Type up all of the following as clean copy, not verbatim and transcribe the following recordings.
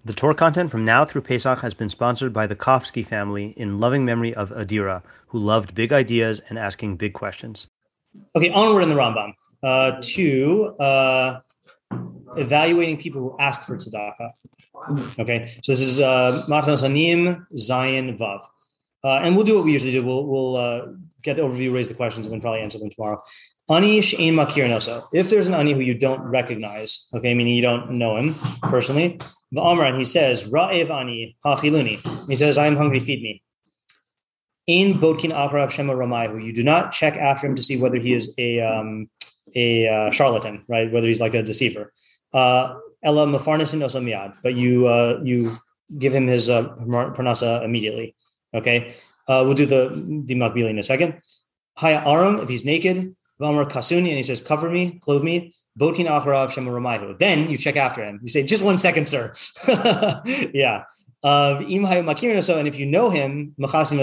The Torah content from now through Pesach has been sponsored by the Kofsky family in loving memory of Adira, who loved big ideas and asking big questions. Okay, onward in the Rambam to evaluating people who ask for tzedakah. Okay, so this is Matanos Anim, Zion, Vav. And we'll do what we usually do. We'll get the overview, raise the questions, and then probably answer them tomorrow. Ani she'ein makir noso. If there's an ani who you don't recognize, okay, meaning you don't know him personally, v'amran, he says, Ra'ev ani ha'chiluni. He says, I am hungry, feed me. In bodkin avrav shema ramayu. You do not check after him to see whether he is a charlatan, right? Whether he's like a deceiver. Ella mafarnasin oso miyad. But you give him his parnasa immediately. Okay, we'll do the makbili in a second. Haya aram, if he's naked. V'amar kasuni, and he says, cover me, clothe me. Bodkin acharav shema ramayu. Then you check after him. You say, just 1 second, sir. Yeah. And if you know him,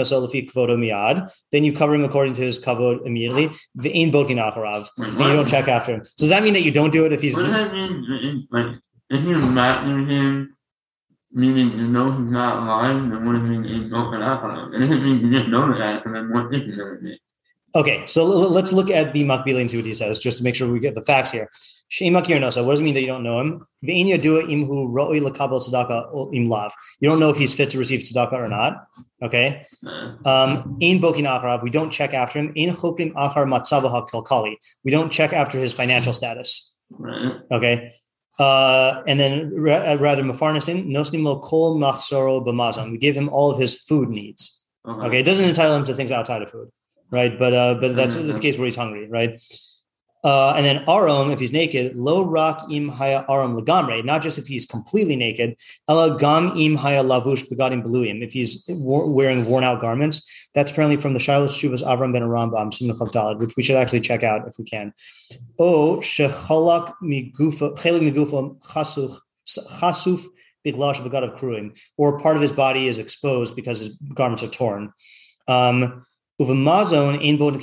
then you cover him according to his kavod immediately. And you don't check after him. So does that mean that you don't do it if he's... What does that mean? Like, if you're not near him, meaning you know he's not lying, then what does it mean in bodkin acharav? It doesn't mean you just know that, and then what did you know it? Okay, so let's look at the makbili and see what he says, just to make sure we get the facts here. She'im makir nosa. What does it mean that you don't know him? Ve'in yadua imhu ro'i lekabel tzedakah im lav. You don't know if he's fit to receive tzedakah or not. Okay. In bokin acharav, we don't check after him. In chokrim achar matzavah kalkali. We don't check after his financial status. Okay. And then rather mafarnasin nosnim lo kol machsoro b'mazon. We give him all of his food needs. Okay. It doesn't entitle him to things outside of food. Right, but that's the case where he's hungry, right? And then aram, if he's naked, lo rak im haya aram legamre, not just if he's completely naked, ela gam im haya lavush begadim beluim, if he's wearing worn out garments. That's apparently from the Shiloh Shuvas Avram ben Rambam Simon Chav Daled, which we should actually check out if we can. O shechalak migufa chelik migufa chasuf biglash begadav kruim, or part of his body is exposed because his garments are torn. With food,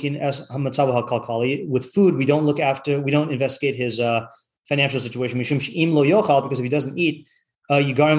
we don't investigate his financial situation. Because if he doesn't eat, that's going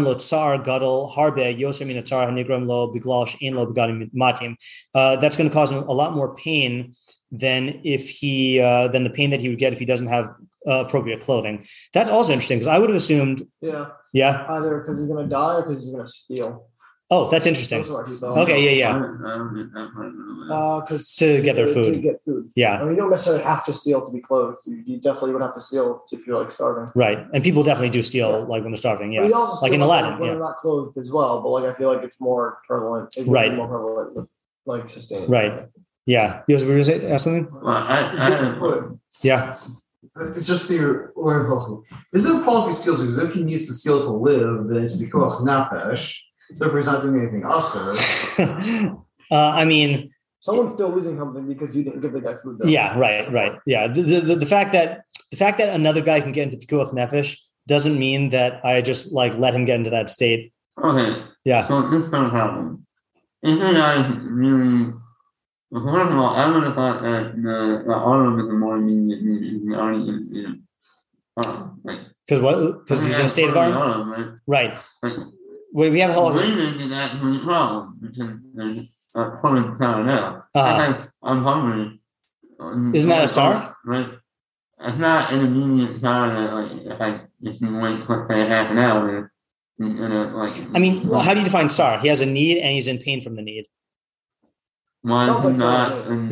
to cause him a lot more pain than the pain that he would get if he doesn't have appropriate clothing. That's also interesting because I would have assumed, either because he's going to die or because he's going to steal. Oh, that's interesting. Okay, yeah. Because to get their food. To get food. Yeah. I mean, you don't necessarily have to steal to be clothed. You definitely would have to steal if you're like starving. Right. And people definitely do steal like when they're starving. Yeah. Like in Aladdin. When they're not clothed as well. But like I feel like it's more prevalent. Right. More prevalent with like sustaining. Right. Yeah. You were going to ask something? Yeah. It's just the way possible. Is it a problem if he steals? Because if he needs to steal to live, then it's pikuach nefesh. So if he's not doing anything awesome. I mean, someone's still losing something because you didn't give the guy food. Though. Yeah, right. Yeah, the fact that another guy can get into pikuach nefesh doesn't mean that I just like let him get into that state. Okay. Yeah. So this is going to happen. If the guy really, first of all, I would have thought that the autumn is a more immediate need. He already is, because what? Because he's in a state of autumn, right? We have a whole. That's the problem because there's a point town now. I'm hungry. Isn't that a star? Right. It's not an immediate star that if you wait for say half an hour, he's gonna I mean, how do you define star? He has a need and he's in pain from the need. Why Sounds like not?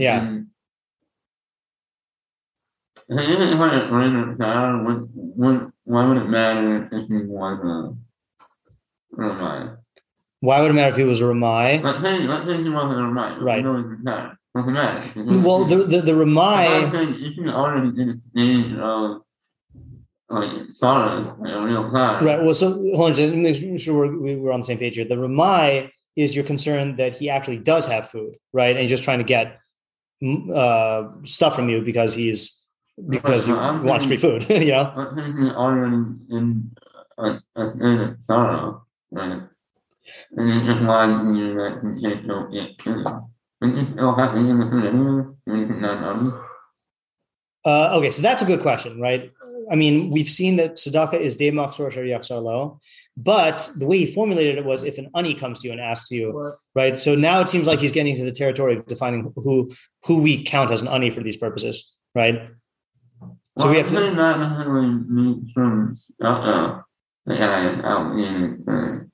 Why would it matter if he was Ramai? Why would it matter if he was a Ramai? Let's say he wasn't a Ramai. Right. Doesn't matter. Well, the Ramai. You can already in a stage of sorrow, real time. Right. Well, so hold on, to make sure we're on the same page here. The Ramai is your concern that he actually does have food, right? And he's just trying to get stuff from you because he wants free food, you know? He's already in a state of sorrow. Right. And it's just lying you that you can't go get food. And you still have to get the food anyway, when you can not. Okay, so that's a good question, right? I mean, we've seen that tzedakah is de machzor asher yachzor lo, but the way he formulated it was if an ani comes to you and asks you, right? So now it seems like he's getting into the territory of defining who we count as an ani for these purposes, right? So we have to not necessarily mean from the guy out in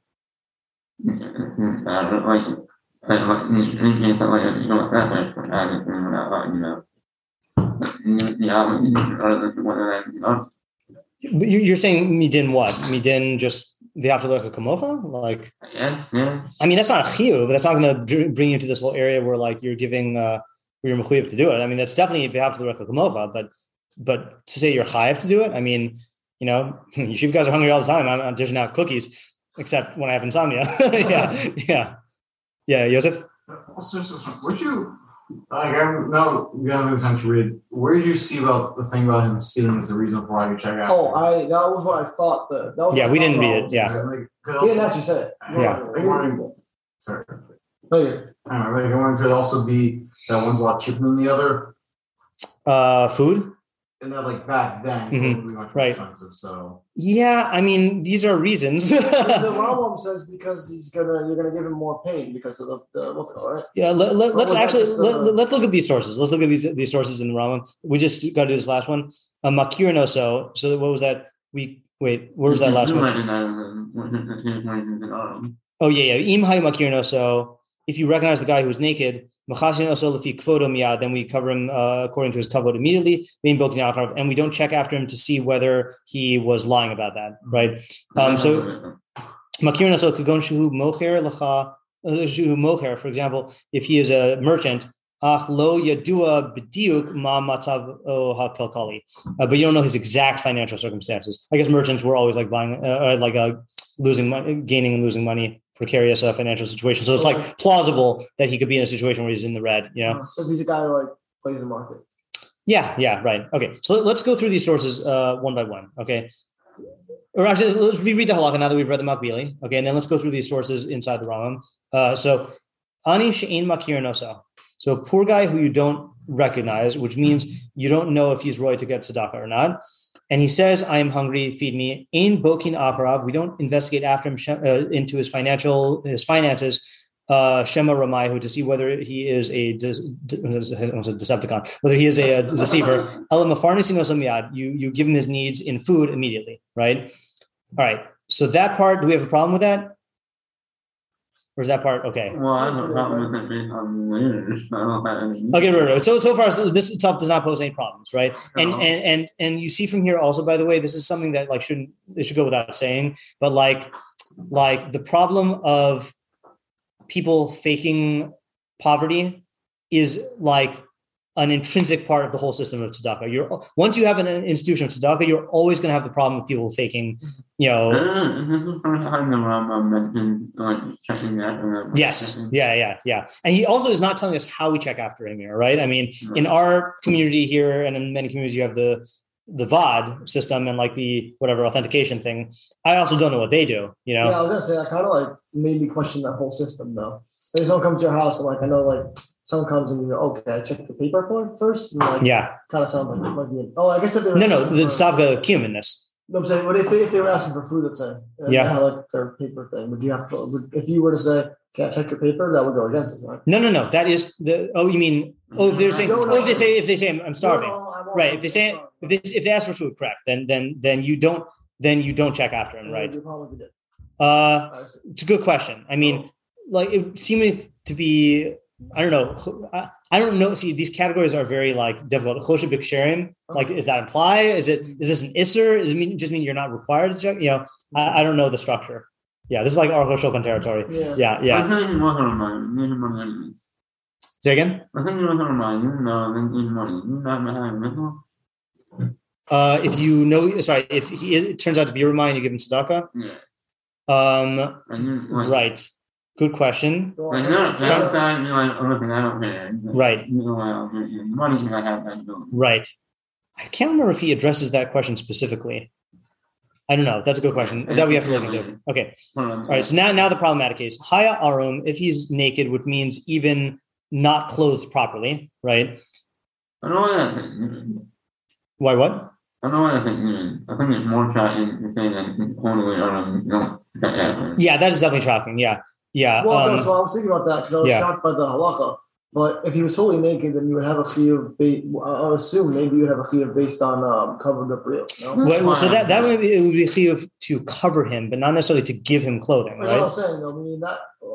You're saying midin what? Midin just the afterlife kamocha? Like, yeah. I mean, that's not a chiyuv. That's not going to bring you to this whole area where like you're giving where you're mechuyev to do it. I mean, that's definitely the afterlife kamocha. But to say you're chayav to do it, I mean, yeshiva guys are hungry all the time. I'm dishing out cookies, except when I have insomnia. Yeah, Yosef. Would you I'm now we haven't had time to read. Where did you see about the thing about him stealing is the reason for why you check out? That was what I thought. We didn't read it. Yeah, he didn't actually say it. Sorry. Anyway, I wanted to also be that one's a lot cheaper than the other. Food. And that like back then, it would be much more expensive. So yeah, I mean these are reasons. the Rambam says because you're gonna give him more pain because of the right? Yeah, let's look at these sources. Let's look at these sources in the Rambam. We just got to do this last one. Makir no so. So what was that? Where was that last one? Oh yeah. Im hay makir no so. If you recognize the guy who's naked. Then we cover him according to his kavod immediately, and we don't check after him to see whether he was lying about that, right? So, for example, if he is a merchant, but you don't know his exact financial circumstances. I guess merchants were always like buying, losing money, gaining and losing money. Precarious financial situation, so it's like plausible that he could be in a situation where he's in the red. So he's a guy who plays the market. Yeah, right. Okay, so let's go through these sources one by one. Okay, or actually, let's reread the halakha now that we've read the Makbili. Okay, and then let's go through these sources inside the Rambam. So ani she'ein makir nosa. So poor guy who you don't recognize, which means you don't know if he's roy to get tzedakah or not. And he says, I am hungry, feed me. Ein bokin acharav. We don't investigate after him into his finances, Shema Ramayahu, to see whether he is a Decepticon, whether he is a deceiver. You give him his needs in food immediately, right? All right. So that part, do we have a problem with that? Or is that part okay? Well, I have a problem with it based on later. Okay, right. So far, this itself does not pose any problems, right? And you see from here also, by the way, this is something that should go without saying, but like the problem of people faking poverty is like an intrinsic part of the whole system of tzedakah. Once you have an institution of tzedakah, you're always going to have the problem with people faking, Yes. Yeah. And he also is not telling us how we check after him here, right? I mean, in our community here and in many communities, you have the VOD system and like the whatever authentication thing. I also don't know what they do, Yeah, I was gonna say that kind of made me question that whole system though. If someone comes to your house and I know someone comes and you're okay, check the paper for first. And kind of sounds like it might be. I guess if they were the tzavga cuminness. No, I'm saying, but if they were asking for food, let's say, and they had their paper thing, would you have if you were to say, "Can't check your paper," that would go against it, right? No. That is the. Oh, you mean? Oh, if they're saying. If they say I'm starving, right? If they ask for food, correct? Then you don't check after them, right? It's a good question. I mean, it seemed to be. I don't know. See, these categories are very difficult. Choshev b'ksherim, is that imply? Is this an isser? Does it just mean you're not required to check? I don't know the structure. Yeah, this is like Aruch HaShulchan territory. Yeah. Say again. If you know, if it turns out to be a reminder, you give him tzedakah. Yeah. Right. Good question. Right. Right. I can't remember if he addresses that question specifically. I don't know. That's a good question. That we have to look into. Okay. All right. So now the problematic case. Haya arum, if he's naked, which means even not clothed properly, right? Why what? I don't want to think even. I think it's more tracking to say that it's totally don't check that. Yeah, that is definitely tracking. Yeah. Well, no, so I was thinking about that because I was shocked by the halacha. But if he was totally naked, then you would have a chiyuv. I would assume maybe you would have a chiyuv based on covered up real. No? Well, so that would be, it would be chiyuv to cover him, but not necessarily to give him clothing, right? That's what I'm saying. Though. I mean that.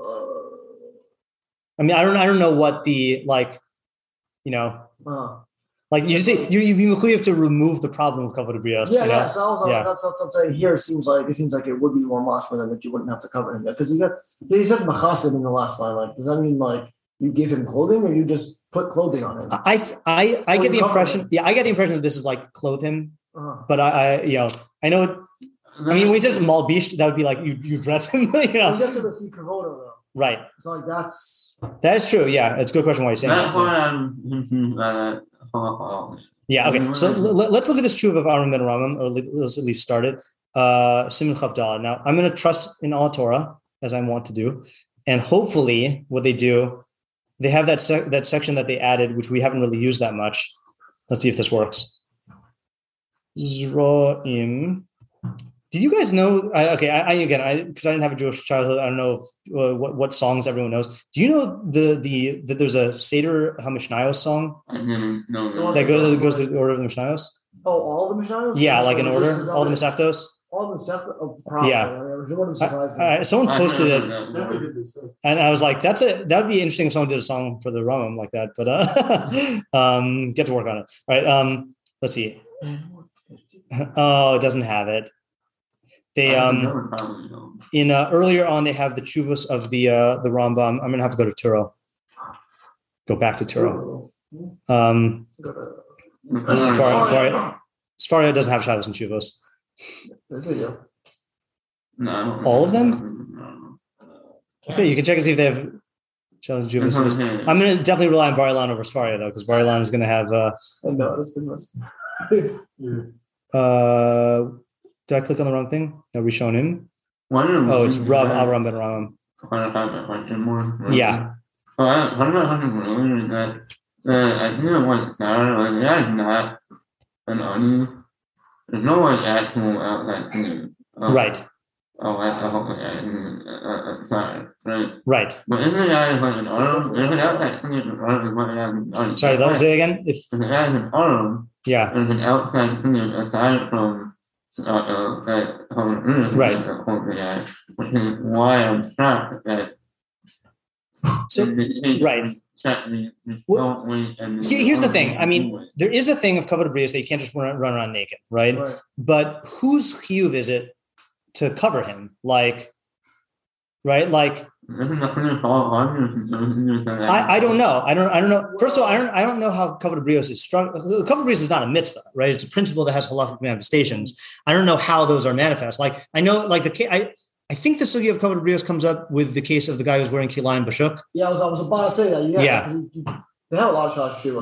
I don't know what the like, you know. Like you just say you'd be mechuyev to remove the problem of kavod brios. Yeah, yeah. So that's what I'm saying. Here it seems like it would be more much for them that you wouldn't have to cover him because he says machasid in the last line. Like, does that mean like you give him clothing or you just put clothing on him? I get the impression. Yeah, I get the impression that this is like clothe him. But I know. I mean, when he says malbish, that would be like you dress him. You know. I guess it would be kavoda though. Right. So like that is true. Yeah, it's a good question. Why you're saying that? Yeah. Okay. So let's look at this truth of Aram ben Ramam, or let's at least start it. Siman Chavdal. Now I'm going to trust in all Torah as I want to do, and hopefully, what they do, they have that section that they added, which we haven't really used that much. Let's see if this works. Zroim. Did you guys know? Because I didn't have a Jewish childhood. I don't know what songs everyone knows. Do you know that there's a Seder HaMishnayos song that goes through the order of the Mishnayos? Oh, all the Mishnayos? Yeah, like in order, all the Masechtos. All the Masechtos. Oh, probably. Yeah. Someone posted it, and I was like, that would be interesting if someone did a song for the Rambam like that. But get to work on it. All right. Let's see. Oh, it doesn't have it. They in earlier on they have the chuvas of the Rambam. I'm gonna have to go to Turo. Go back to Turo. Sfaria doesn't have shilas and chuvas. No. All of them? Okay, you can check and see if they have shilas and chuvas. I'm gonna definitely rely on Bar-Ilan over Sfaria though, because Bar-Ilan is gonna have. Did I click on the wrong thing? No, we shown him. It's Rav Avram ben Ramam. Yeah. What about earlier that I didn't want Sarah, like that is not an onion. There's no like actual outside thing. Right. Oh, that's a whole sorry, right? Right. But isn't it as like an arm? There's an outside thing in the arm is what it has an onion. Sorry, let's say again. If it has an arm, there's an outside thing aside from right. Which is why I'm shocked that. So right. Here's the thing. I mean, there is a thing of kavod brios that you can't just run around naked, right? But whose chiyuv is it to cover him? Like, right? Like, I don't know. I don't know. First of all, I don't know how kavod brios is struck. Kavod brios is not a mitzvah, right? It's a principle that has halachic manifestations. I don't know how those are manifest. Like, I know, like I think the sugya of kavod brios comes up with the case of the guy who's wearing kilayim bashuk. Yeah, I was about to say that. Yeah. They have a lot of shots too.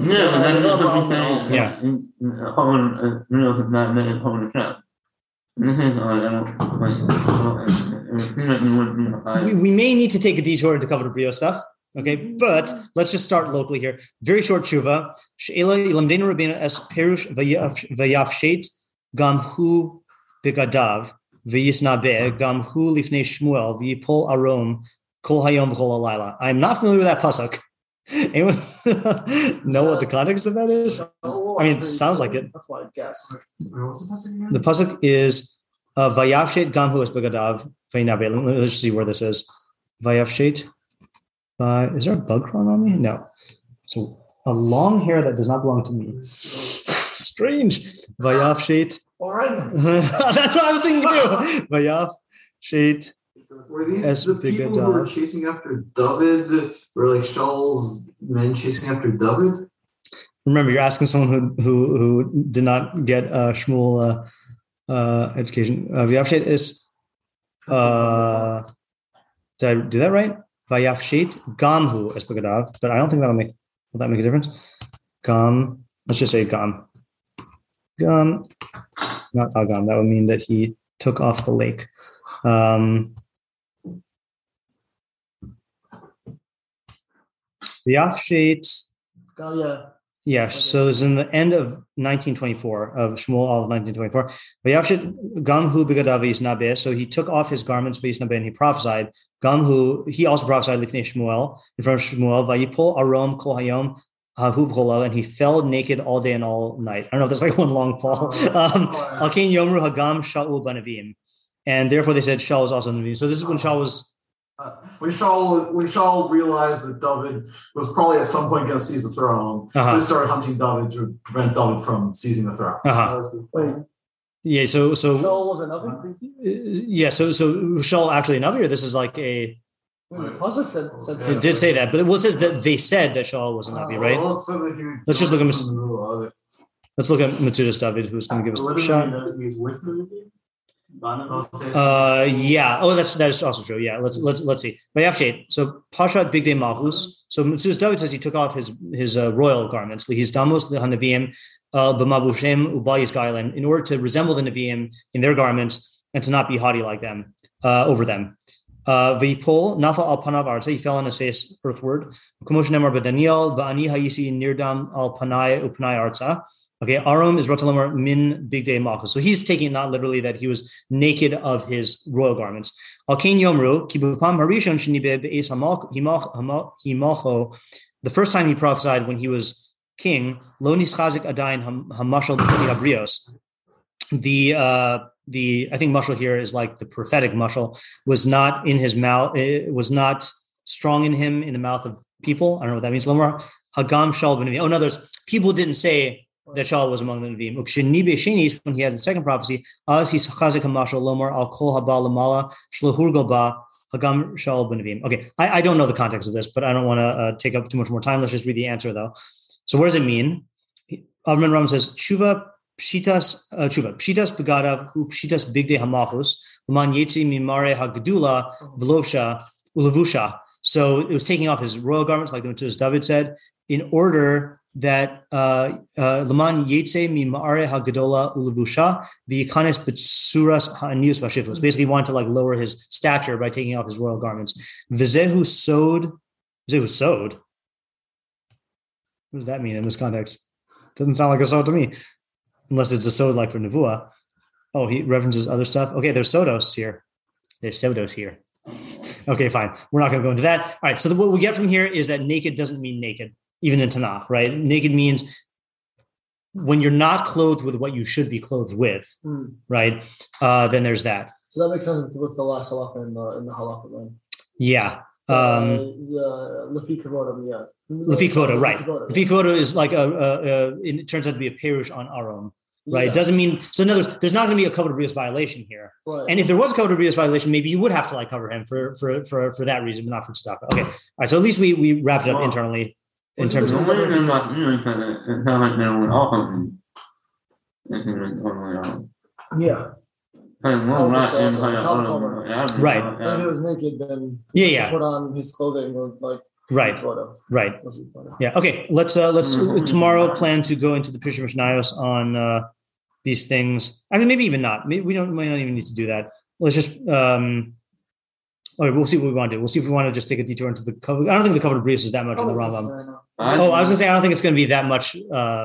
We may need to take a detour into kavod brios stuff. Okay, but let's just start locally here. Very short tshuva. She'ela ilamdenu rabbeinu es perush vayafshet gam hu begadav v'yisnabeh gam hu lifnei Shmuel v'yipol arom kol hayom v'chol halayla. I'm not familiar with that pasuk. Anyone know what the context of that is? I mean, it sounds like it. That's why I guess. The pasuk is vayafshet gam hu es begadav v'yinabeh. Let's see where this is. Vayafshet. Is there a bug crawling on me? No. So a long hair that does not belong to me. Strange. Vayafshet. That's what I was thinking too. Vayafshet. Were these the people who were chasing after David? Were like Shaul's men chasing after David? Remember, you're asking someone who did not get Shmuel education. Vayafshet is. Did I do that right? Vayafshet gamhu es begadav, but I don't think will that make a difference? Gam, let's just say gam. Gam, not agam. That would mean that he took off the lake. Vayafshet. Yeah. Yeah, so it's in the end of 1924 of Shmuel all of 1924. Gamhu bigadavis nabe. So he took off his garments and he prophesied. Gamhu, he also prophesied Lifnei Shmuel in front of Shmuel. Vayipol arom kol hayom hahuv, and he fell naked all day and all night. I don't know if there's like one long fall. Alkein yomru hagam Shaul banavim, and therefore they said Shaul was also Navim. So this is when Shaul was. When Shaul realized that David was probably at some point going to seize the throne, so he started hunting David to prevent David from seizing the throne. Yeah, so Shaul was a Navi? Yeah, so Shaul actually a Navi, or this is like a. Pasuk said it did say that, but it says that they said that Shaul was a Navi, right? Let's just look at Metzudas David, who's going to give us the shot. Yeah. Oh, that is also true. Yeah. Let's see. So Pashat Big Day Malchus. So Metzudas David says he took off his royal garments. He's Damos the Hanavim b'Mabushem Ubayis Gailan in order to resemble the Nevi'im in their garments and to not be haughty like them over them. V'yipol nafa al panav arza. He fell on his face earthward. K'mosh nemar b'Daniel ba'ani hayisi nirdam al panai upanai arza. Okay, Arum is Rotalamar min Big Day Malchus. So he's taking it not literally that he was naked of his royal garments. Alkein Yomru, Kibupam Harishon Shinibe Be'ez Himalcho. The first time he prophesied when he was king, Lonis Chazik Adain Hamashal Abrios. The I think mashal here is like the prophetic mashal, was not in his mouth, it was not strong in him in the mouth of people. I don't know what that means. Lomar Hagam Shal Ben. Oh, in other words, people didn't say that Shaul was among the Nevi'im. When he had the second prophecy, as he's chazik hamashal lomar al kol haba lamala shlahurgal ba hagam Shaul b'Nevi'im. Okay, I don't know the context of this, but I don't want to take up too much more time. Let's just read the answer though. So what does it mean? Avram Ram says tshuva pshitas begadav hu pshitas bigdei hamachus l'man yetzi mimare hagdula v'lovsha ulavusha. So it was taking off his royal garments, like David said, in order that Laman Yetze mi Ma'are HaGadola Ulavusha V'Yikanes B'Tsuras HaAnius V'Shiflos. Basically, wanted to like lower his stature by taking off his royal garments. V'Zehu sod. What does that mean in this context? Doesn't sound like a sod to me, unless it's a sod like for Nevuah. Oh, he references other stuff. Okay, there's sodos here. Okay, fine. We're not going to go into that. All right. So what we get from here is that naked doesn't mean naked. Even in Tanakh, right? Naked means when you're not clothed with what you should be clothed with, right? Then there's that. So that makes sense with the last halacha in the halacha line. Yeah. Lefi Kavoda, yeah. Lefi Kavoda, right. Lefi Kavoda is like it turns out to be a perush on Aron, right? Yeah. It doesn't mean, so in other words, there's not going to be a Kavod Brios violation here. Right. And if there was a Kavod Brios violation, maybe you would have to like cover him for that reason, but not for tzedakah. Okay. All right. So at least we wrapped it up internally. In terms of yeah. Right. If he was naked, then put on his clothing or like right. Yeah. Okay. Let's tomorrow plan to go into the Pishur Mishnayos on these things. I mean, maybe even not. Maybe we might not even need to do that. Let's just all right, we'll see what we want to do. We'll see if we want to just take a detour into the cover. I don't think the cover of Brios is that much in the Rambam. I was going to say, I don't think it's going to be that much.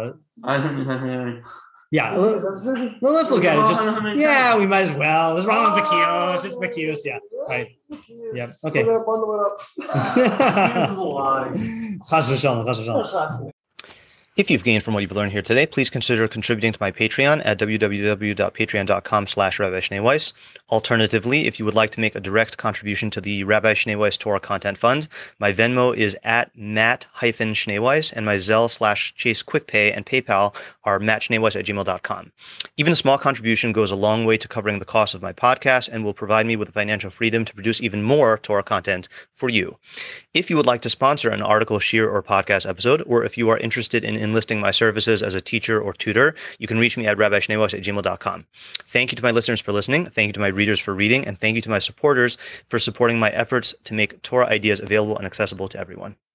Yeah. Well, let's look at it. We might as well. It's Rambam Bekios. It's Bekios. Yeah. Right. Yeah. Okay. This is a lie. Chas v'shalom. If you've gained from what you've learned here today, please consider contributing to my Patreon at www.patreon.com/Rabbi Shnei Weiss. Alternatively, if you would like to make a direct contribution to the Rabbi Shnei Weiss Torah Content Fund, my Venmo is at Matt-Shnei Weiss, and my Zelle/Chase QuickPay and PayPal are mattschneiweiss@gmail.com. Even a small contribution goes a long way to covering the cost of my podcast and will provide me with the financial freedom to produce even more Torah content for you. If you would like to sponsor an article, shir, or podcast episode, or if you are interested in enlisting my services as a teacher or tutor, you can reach me at rabbischneiweiss@gmail.com. Thank you to my listeners for listening. Thank you to my readers for reading. And thank you to my supporters for supporting my efforts to make Torah ideas available and accessible to everyone.